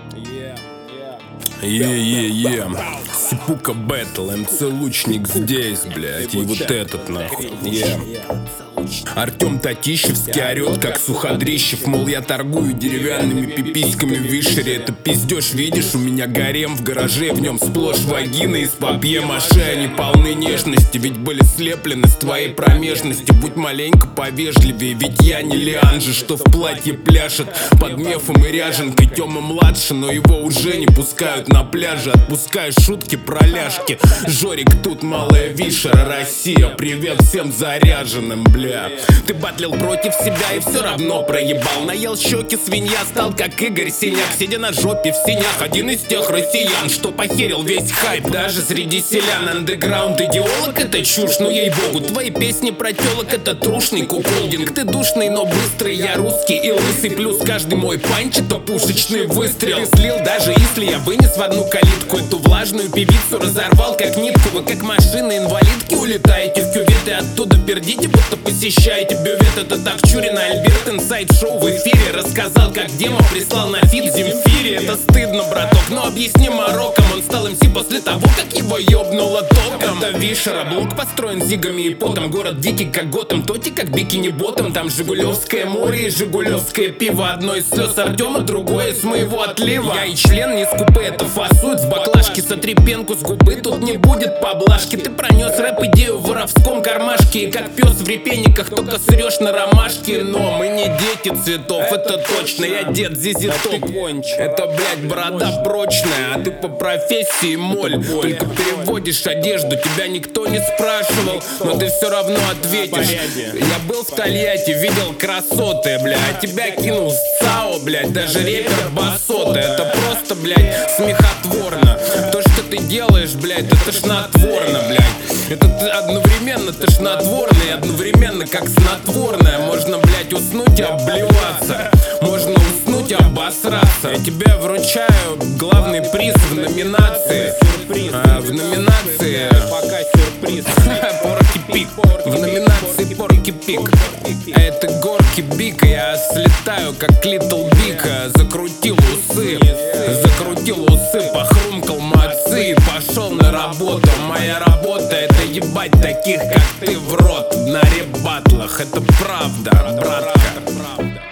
Сипука Бэтл, МЦ Лучник здесь, блядь, и вот этот нахуй. Артем Татищевский орет, как Суходрищев, мол, я торгую деревянными пиписьками в Вишере. Это пиздешь, видишь, у меня гарем в гараже, в нем сплошь вагины из папье-маше. Они полны нежности, ведь были слеплены с твоей промежности. Будь маленько повежливее, ведь я не Лианжи, что в платье пляшет под мефом и ряженкой. Тёма младше, но его уже не пускают на пляже. Отпускаю шутки про ляжки. Жорик тут, малая Вишера, Россия. Привет всем заряженным, бля. Ты батлил против себя и все равно проебал. Наел щеки свинья, стал как Игорь Синяк, сидя на жопе в синях. Один из тех россиян, что похерил весь хайп даже среди селян. Андеграунд идеолог — это чушь, но ей-богу, твои песни про телок — это трушный куколдинг. Ты душный, но быстрый, я русский и лысый. Плюс каждый мой панч — это пушечный выстрел. Ты слил, даже если я вынес в одну калитку эту влажную певицу, разорвал как нитку. Вы как машины-инвалидки улетаете в кювет и оттуда пердите, будто посещаете бювет. Это так Чурина, Альберт, инсайд-шоу в эфире. Рассказал, как демо прислал на фит Земфире. Это стыдно, браток, но объясни мороком. Он стал МС после того, как его ёбнуло током. Это Вишера, блок построен зигами и потом. Город дикий, как Готэм, тоти, как бикини-ботом. Там Жигулевское море и Жигулевское пиво. Одно из слез Артема, другое из моего отлива. Я и член не скупы, это фасует в баклажке. Сотри пенку с губы, тут не будет поблажки. Ты пронес рэп-идею в воровском кармашке. И как пес в репейниках, только срешь на ромашке. Но мы не дети цветов, это точно. Я дед Зизи Топ. Это, блядь, борода прочная, а ты по профессии моль. Только переводишь одежду, тебя никто не спрашивал, но ты все равно ответишь. Я был в Тольятти, видел красоты, бля, а тебя кинул САО, блядь, даже рэпер Басота. Это просто, блядь, смехотворно. То, что ты делаешь, блядь, это тошнотворно, блядь. Это одновременно тошнотворно и одновременно как снотворное. Можно, блядь, уснуть и обблеваться, можно уснуть и обосраться. Я тебе вручаю главный приз в номинации. В номинации Порки Пик. В номинации Порки Пик. А это горки Бика. Я слетаю как Литл Бика. Закрутил усы, похрумкал мацы и пошел на работу. Моя работа — это ебать таких, как ты, в рот на реп-баттлах. Это правда, братка.